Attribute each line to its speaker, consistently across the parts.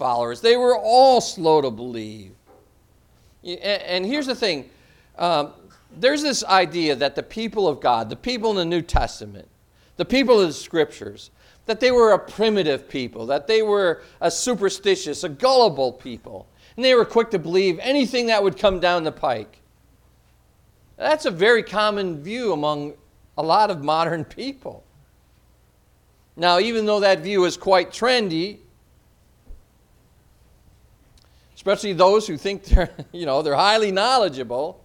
Speaker 1: followers. They were all slow to believe. And here's the thing. There's this idea that the people of God, the people in the New Testament, the people of the Scriptures, that they were a primitive people, that they were a superstitious, a gullible people, and they were quick to believe anything that would come down the pike. That's a very common view among a lot of modern people. Now, even though that view is quite trendy, especially those who think they're highly knowledgeable,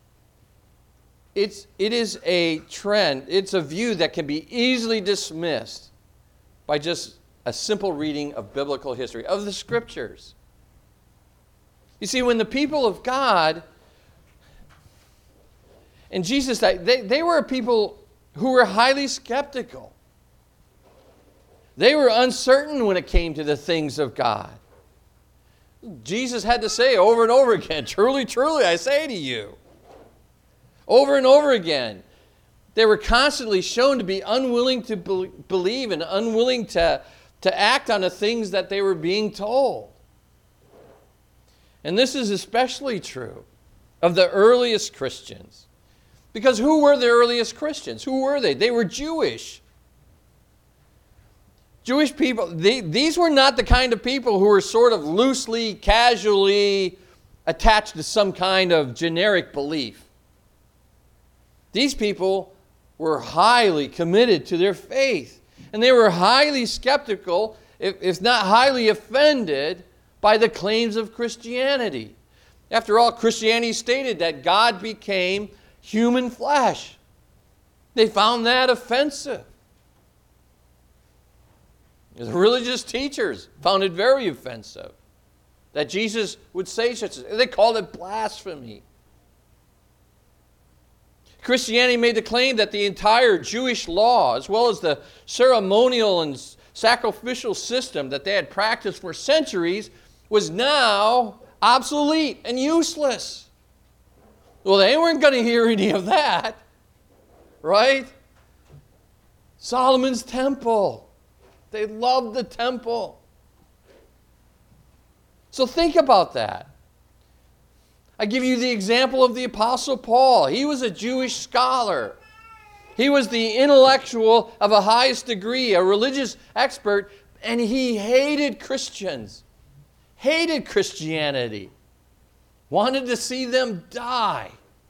Speaker 1: it is a trend. It's a view that can be easily dismissed by just a simple reading of biblical history, of the Scriptures. You see, when the people of God and Jesus, they were a people who were highly skeptical. They were uncertain when it came to the things of God. Jesus had to say over and over again, "Truly, truly, I say to you." Over and over again. They were constantly shown to be unwilling to believe and unwilling to act on the things that they were being told. And this is especially true of the earliest Christians. Because who were the earliest Christians? Who were they? They were Jewish. Jewish people, these were not the kind of people who were sort of loosely, casually attached to some kind of generic belief. These people were highly committed to their faith. And they were highly skeptical, if not highly offended, by the claims of Christianity. After all, Christianity stated that God became human flesh. They found that offensive. The religious teachers found it very offensive that Jesus would say such a thing. They called it blasphemy. Christianity made the claim that the entire Jewish law, as well as the ceremonial and sacrificial system that they had practiced for centuries, was now obsolete and useless. Well, they weren't going to hear any of that, right? Solomon's temple. They loved the temple. So think about that. I give you the example of the Apostle Paul. He was a Jewish scholar. He was the intellectual of the highest degree, a religious expert, and he hated Christians, hated Christianity, wanted to see them die.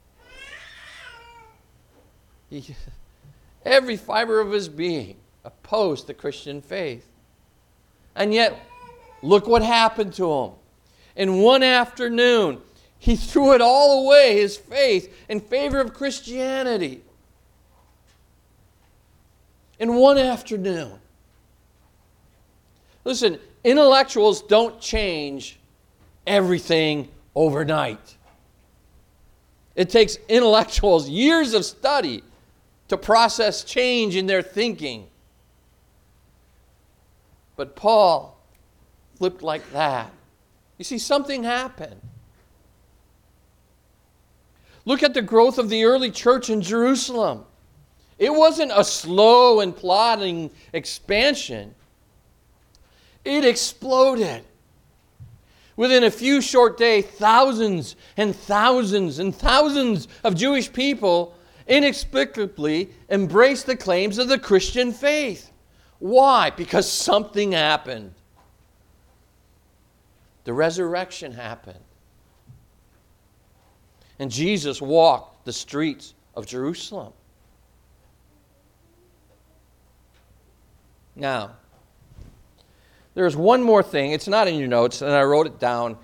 Speaker 1: Every fiber of his being opposed the Christian faith. And yet, look what happened to him. In one afternoon, he threw it all away, his faith, in favor of Christianity. In one afternoon. Listen, intellectuals don't change everything overnight. It takes intellectuals years of study to process change in their thinking. But Paul flipped like that. You see, something happened. Look at the growth of the early church in Jerusalem. It wasn't a slow and plodding expansion. It exploded. Within a few short days, thousands and thousands and thousands of Jewish people inexplicably embraced the claims of the Christian faith. Why? Because something happened. The resurrection happened. And Jesus walked the streets of Jerusalem. Now, there's one more thing. It's not in your notes, and I wrote it down,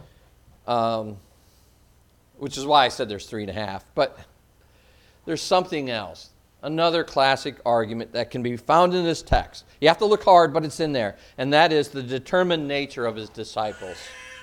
Speaker 1: which is why I said there's 3.5. But there's something else. Another classic argument that can be found in this text. You have to look hard, but it's in there. And that is the determined nature of his disciples.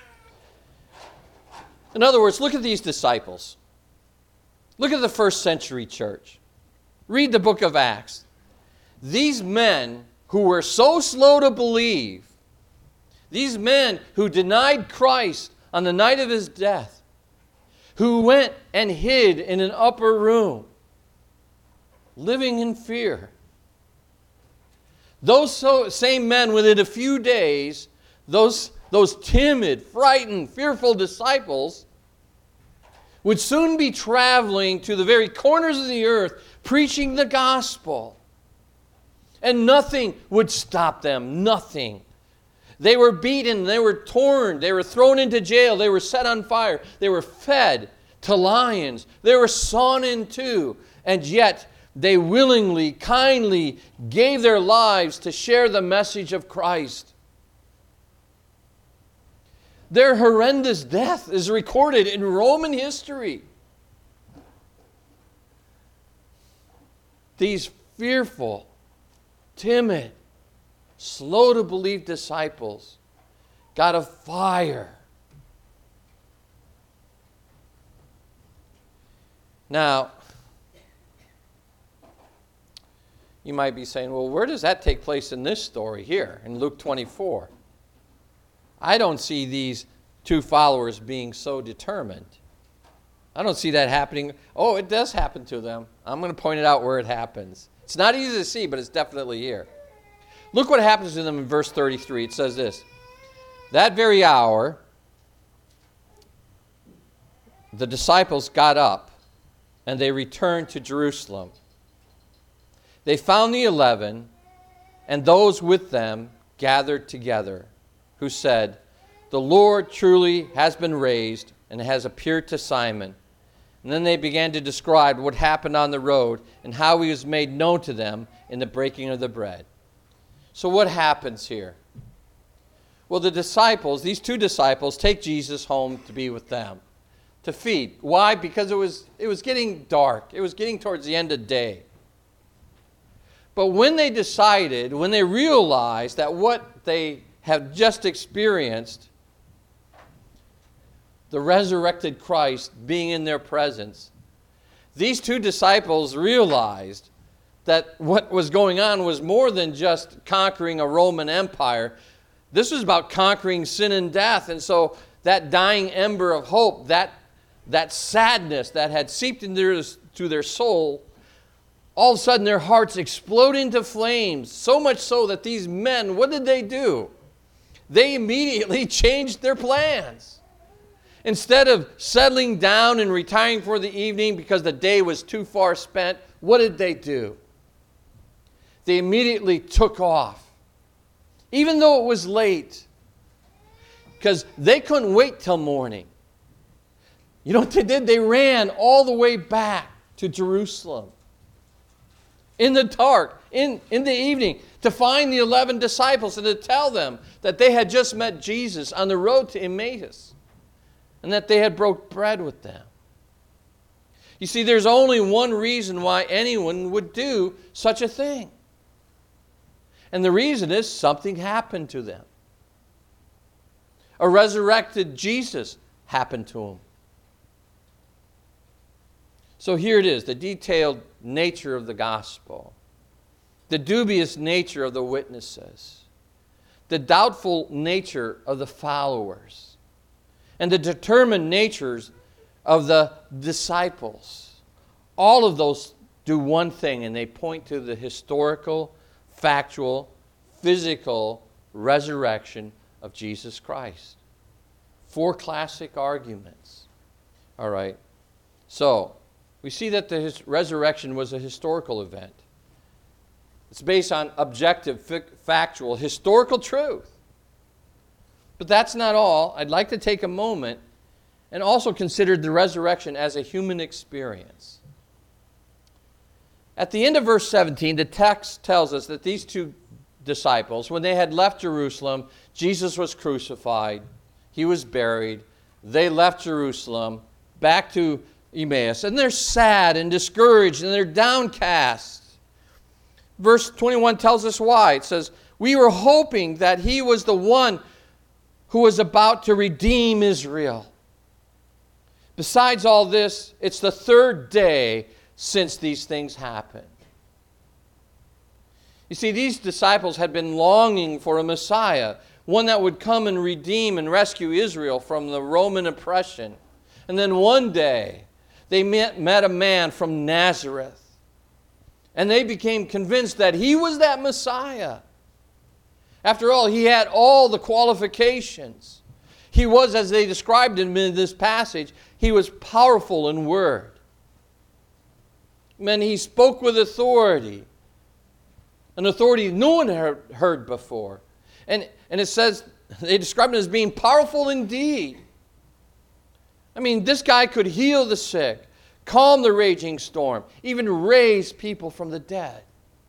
Speaker 1: In other words, look at these disciples. Look at the first century church. Read the book of Acts. These men who were so slow to believe, these men who denied Christ on the night of his death, who went and hid in an upper room, living in fear. Those same men, within a few days, those those timid, frightened, fearful disciples would soon be traveling to the very corners of the earth, preaching the gospel. And nothing would stop them, nothing. They were beaten, they were torn, they were thrown into jail, they were set on fire, they were fed to lions, they were sawn in two, and yet they willingly, kindly gave their lives to share the message of Christ. Their horrendous death is recorded in Roman history. These fearful, timid, slow to believe disciples got a fire. Now, you might be saying, well, where does that take place in this story here in Luke 24? I don't see these two followers being so determined. I don't see that happening. Oh, it does happen to them. I'm going to point it out where it happens. It's not easy to see, but it's definitely here. Look what happens to them in verse 33. It says this: that very hour, the disciples got up and they returned to Jerusalem. They found the 11 and those with them gathered together, who said, "The Lord truly has been raised and has appeared to Simon." And then they began to describe what happened on the road and how he was made known to them in the breaking of the bread. So what happens here? Well, the disciples, these two disciples, take Jesus home to be with them, to feed. Why? Because it was getting dark. It was getting towards the end of the day. But when they decided, when they realized that what they have just experienced, the resurrected Christ being in their presence, these two disciples realized that what was going on was more than just conquering a Roman Empire. This was about conquering sin and death. And so that dying ember of hope, that sadness that had seeped into their soul, all of a sudden their hearts explode into flames, so much so that these men, what did they do? They immediately changed their plans. Instead of settling down and retiring for the evening because the day was too far spent, what did they do? They immediately took off, even though it was late, because they couldn't wait till morning. You know what they did? They ran all the way back to Jerusalem in the dark, in the evening, to find the 11 disciples and to tell them that they had just met Jesus on the road to Emmaus and that they had broke bread with them. You see, there's only one reason why anyone would do such a thing. And the reason is something happened to them. A resurrected Jesus happened to them. So here it is, the detailed nature of the gospel, the dubious nature of the witnesses, the doubtful nature of the followers, and the determined natures of the disciples. All of those do one thing, and they point to the historical, factual, physical resurrection of Jesus Christ. 4 classic arguments. All right. So, we see that the resurrection was a historical event. It's based on objective, factual, historical truth. But that's not all. I'd like to take a moment and also consider the resurrection as a human experience. At the end of verse 17, the text tells us that these two disciples, when they had left Jerusalem, Jesus was crucified, he was buried, they left Jerusalem back to Emmaus, and they're sad and discouraged and they're downcast. Verse 21 tells us why. It says, "We were hoping that he was the one who was about to redeem Israel." Besides all this, it's the 3rd day since these things happened. You see, these disciples had been longing for a Messiah, one that would come and redeem and rescue Israel from the Roman oppression. And then one day, they met a man from Nazareth, and they became convinced that he was that Messiah. After all, he had all the qualifications. He was, as they described him in this passage, he was powerful in word. He spoke with authority, an authority no one had heard before. And it says, they described him as being powerful indeed. This guy could heal the sick, calm the raging storm, even raise people from the dead.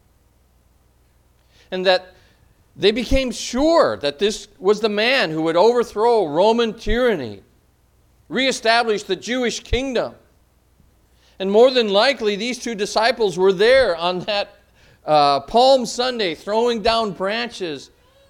Speaker 1: And that they became sure that this was the man who would overthrow Roman tyranny, reestablish the Jewish kingdom. And more than likely, these two disciples were there on that Palm Sunday, throwing down branches,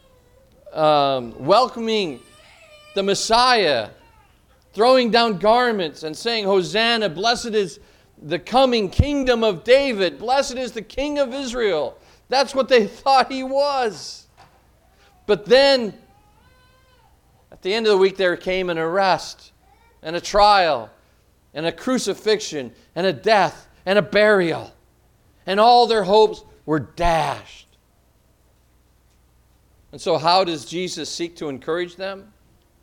Speaker 1: welcoming the Messiah, throwing down garments and saying, Hosanna, blessed is the coming kingdom of David, blessed is the King of Israel. That's what they thought he was. But then, at the end of the week, there came an arrest and a trial and a crucifixion and a death and a burial. And all their hopes were dashed. And so how does Jesus seek to encourage them?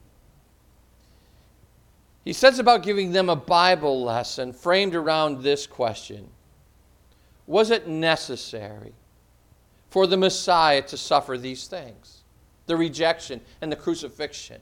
Speaker 1: He sets about giving them a Bible lesson framed around this question. Was it necessary for the Messiah to suffer these things? The rejection and the crucifixion.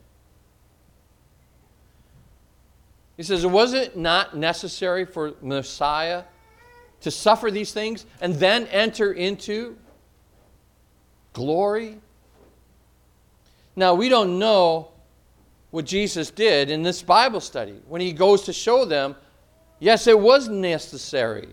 Speaker 1: He says, was it not necessary for Messiah to suffer these things and then enter into glory? Now, we don't know what Jesus did in this Bible study when he goes to show them, yes, it was necessary.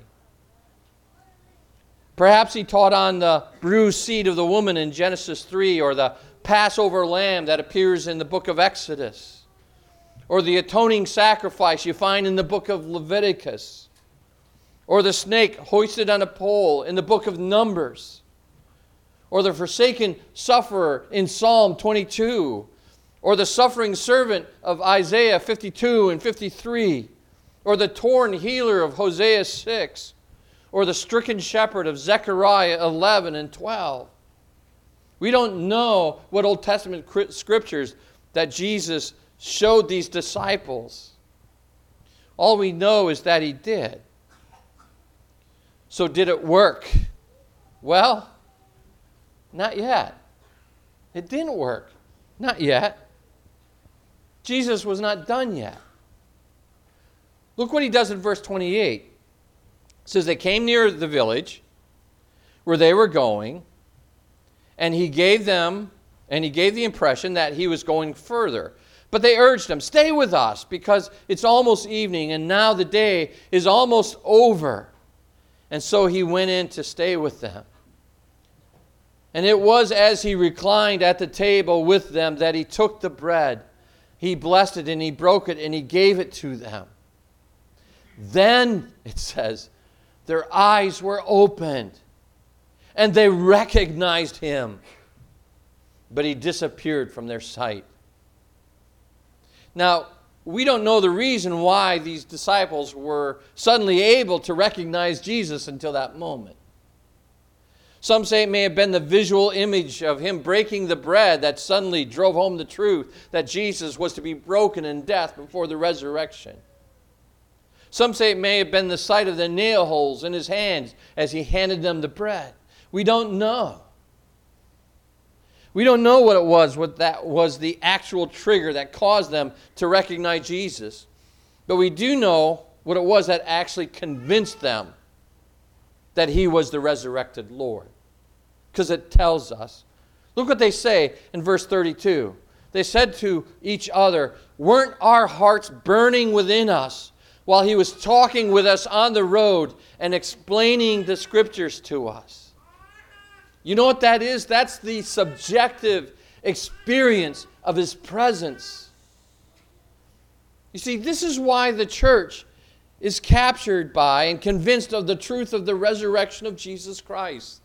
Speaker 1: Perhaps he taught on the bruised seed of the woman in Genesis 3, or the Passover lamb that appears in the book of Exodus, or the atoning sacrifice you find in the book of Leviticus, or the snake hoisted on a pole in the book of Numbers, or the forsaken sufferer in Psalm 22, or the suffering servant of Isaiah 52 and 53, or the torn healer of Hosea 6, or the stricken shepherd of Zechariah 11 and 12. We don't know what Old Testament scriptures that Jesus showed these disciples. All we know is that he did. So did it work? Well, not yet. It didn't work. Not yet. Jesus was not done yet. Look what he does in verse 28. It says they came near the village where they were going, and he gave the impression that he was going further. But they urged him, stay with us, because it's almost evening, and now the day is almost over. And so he went in to stay with them. And it was as he reclined at the table with them that he took the bread. He blessed it, and he broke it, and he gave it to them. Then, it says, their eyes were opened, and they recognized him. But he disappeared from their sight. Now, we don't know the reason why these disciples were suddenly able to recognize Jesus until that moment. Some say it may have been the visual image of him breaking the bread that suddenly drove home the truth that Jesus was to be broken in death before the resurrection. Some say it may have been the sight of the nail holes in his hands as he handed them the bread. We don't know. We don't know what that was the actual trigger that caused them to recognize Jesus. But we do know what it was that actually convinced them that he was the resurrected Lord. Because it tells us. Look what they say in verse 32. They said to each other, weren't our hearts burning within us while he was talking with us on the road and explaining the scriptures to us? You know what that is? That's the subjective experience of his presence. You see, this is why the church is captured by and convinced of the truth of the resurrection of Jesus Christ.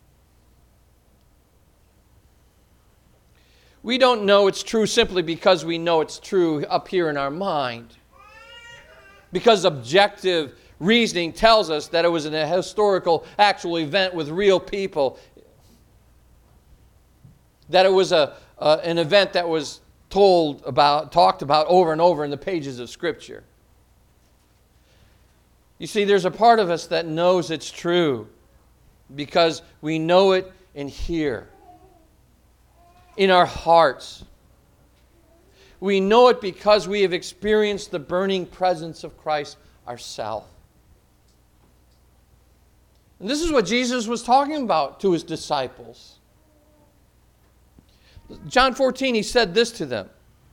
Speaker 1: We don't know it's true simply because we know it's true up here in our mind. Because objective reasoning tells us that it was a historical, actual event with real people. that it was an event that was talked about over and over in the pages of Scripture. You see, there's a part of us that knows it's true because we know it in here, in our hearts. We know it because we have experienced the burning presence of Christ ourselves. And this is what Jesus was talking about to his disciples. John 14, he said this to them.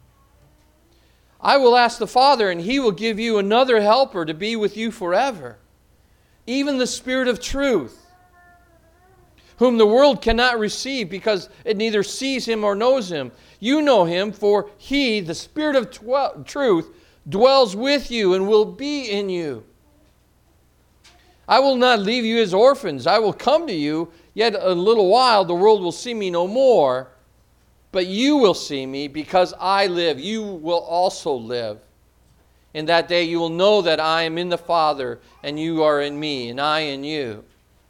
Speaker 1: I will ask the Father, and he will give you another helper to be with you forever, even the Spirit of truth, whom the world cannot receive because it neither sees him or knows him. You know him, for he, the Spirit of truth, dwells with you and will be in you. I will not leave you as orphans. I will come to you. Yet a little while the world will see me no more. But you will see me because I live. You will also live. In that day you will know that I am in the Father, and you are in me, and I in you.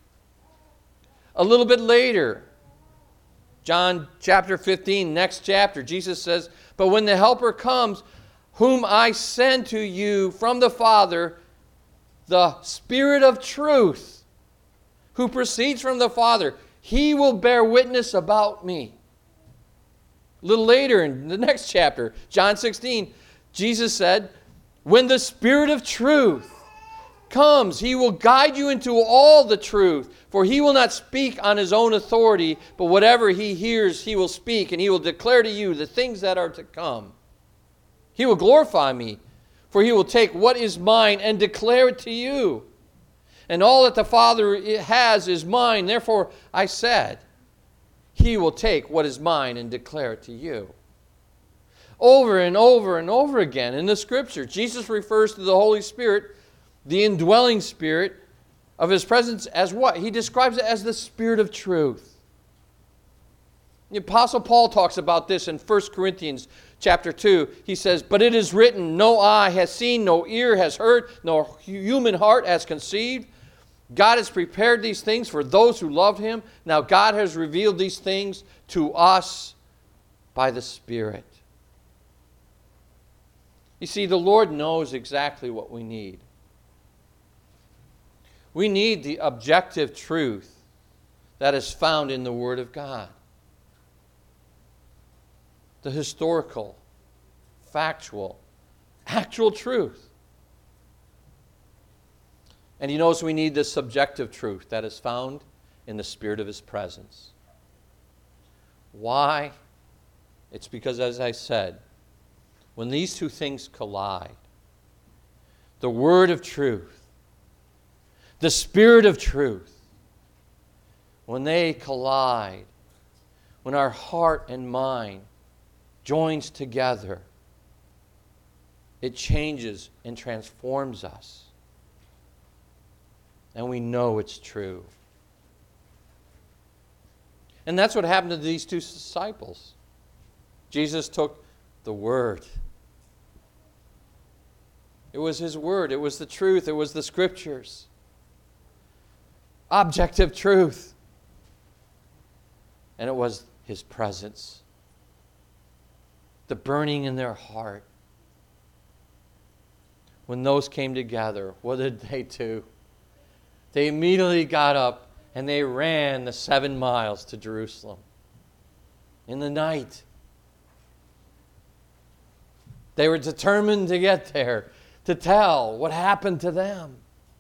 Speaker 1: A little bit later, John chapter 15, next chapter, Jesus says, but when the Helper comes, whom I send to you from the Father, the Spirit of truth, who proceeds from the Father, he will bear witness about me. A little later in the next chapter, John 16, Jesus said, when the Spirit of truth comes, he will guide you into all the truth, for he will not speak on his own authority, but whatever he hears he will speak, and he will declare to you the things that are to come. He will glorify me, for he will take what is mine and declare it to you. And all that the Father has is mine. Therefore I said, he will take what is mine and declare it to you. Over and over and over again in the Scripture, Jesus refers to the Holy Spirit, the indwelling Spirit of his presence, as what? He describes it as the Spirit of truth. The Apostle Paul talks about this in 1 Corinthians chapter 2. He says, but it is written, no eye has seen, no ear has heard, no human heart has conceived. God has prepared these things for those who love him. Now God has revealed these things to us by the Spirit. You see, the Lord knows exactly what we need. We need the objective truth that is found in the Word of God. The historical, factual, actual truth. And he knows we need the subjective truth that is found in the Spirit of his presence. Why? It's because, as I said, when these two things collide, the Word of truth, the Spirit of truth, when they collide, when our heart and mind joins together, it changes and transforms us. And we know it's true. And that's what happened to these two disciples. Jesus took the Word. It was his Word. It was the truth. It was the Scriptures. Objective truth. And it was his presence. The burning in their heart. When those came together, what did they do? They immediately got up and they ran the 7 miles to Jerusalem in the night. They were determined to get there, to tell what happened to them.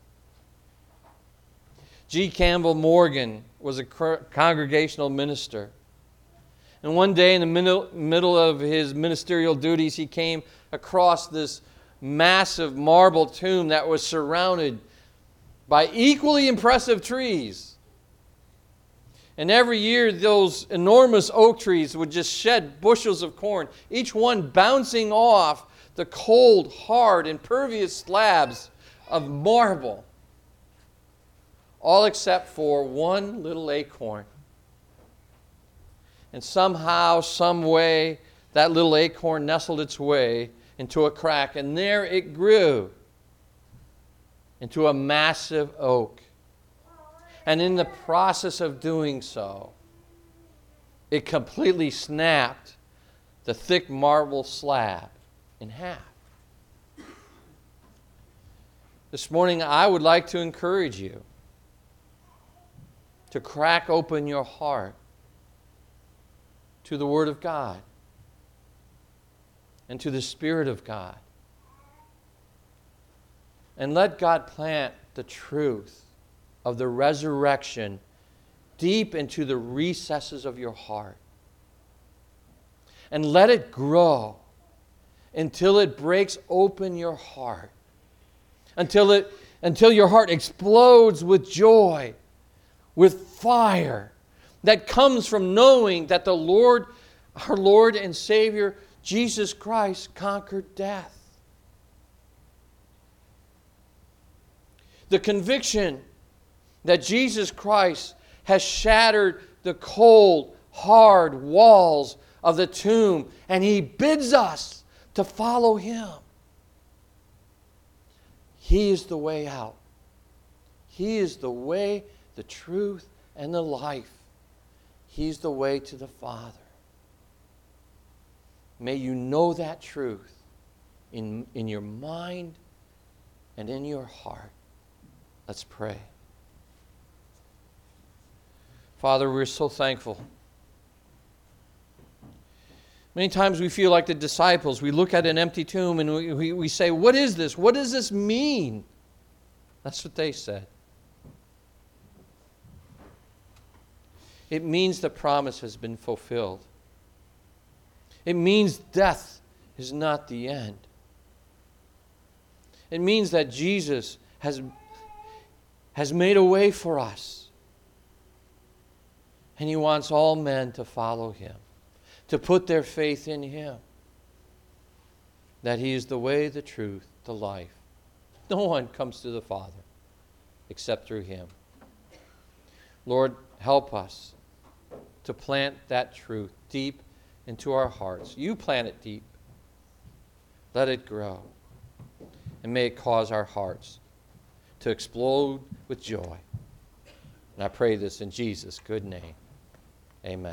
Speaker 1: G. Campbell Morgan was a congregational minister. And one day in the middle of his ministerial duties, he came across this massive marble tomb that was surrounded by equally impressive trees. And every year those enormous oak trees would just shed bushels of corn, each one bouncing off the cold, hard, impervious slabs of marble, all except for one little acorn. And somehow, some way, that little acorn nestled its way into a crack, and there it grew into a massive oak. And in the process of doing so, it completely snapped the thick marble slab in half. This morning, I would like to encourage you to crack open your heart to the Word of God and to the Spirit of God. And let God plant the truth of the resurrection deep into the recesses of your heart. And let it grow until it breaks open your heart. Until your heart explodes with joy, with fire that comes from knowing that the Lord, our Lord and Savior, Jesus Christ, conquered death. The conviction that Jesus Christ has shattered the cold, hard walls of the tomb, and He bids us to follow Him. He is the way out. He is the way, the truth, and the life. He's the way to the Father. May you know that truth in your mind and in your heart. Let's pray. Father, we're so thankful. Many times we feel like the disciples. We look at an empty tomb and we say, what is this? What does this mean? That's what they said. It means the promise has been fulfilled. It means death is not the end. It means that Jesus has made a way for us. And He wants all men to follow Him, to put their faith in Him, that He is the way, the truth, the life. No one comes to the Father except through Him. Lord, help us to plant that truth deep into our hearts. You plant it deep. Let it grow. And may it cause our hearts to explode with joy. And I pray this in Jesus' good name. Amen.